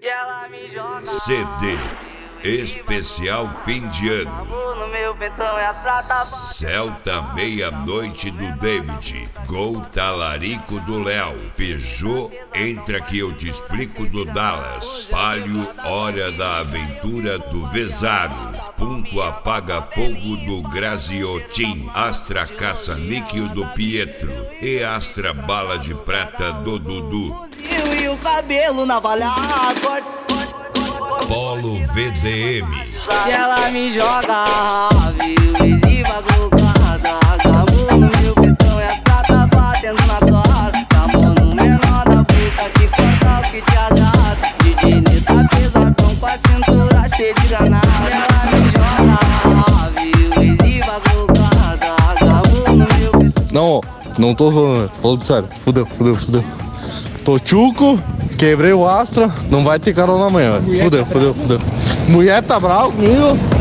CD especial fim de ano. Celta Meia-Noite do David. Gol Talarico do Léo. Peugeot Entra Que Eu Te Explico do Dallas. Palio Hora da Aventura do Vezaro. Ponto Apaga Fogo do Graziotin. Astra Caça-Níquel do Pietro. E Astra Bala de Prata do Dudu. E o cabelo navalhado. Polo VDM. E ela me joga, viu, visiva colocada. Acabou no meu petão e as prata batendo na cara. Acabou no menor da puta que corta o que te agrada. DJ Neta pesadão com a cintura cheia de granada. E ela me joga, viu, visiva colocada. Acabou no meu petão. Não tô falando sério. Fudeu. Tô tchuco, quebrei o Astra, não vai ter carona amanhã. Fudeu. Mulher tá brava comigo.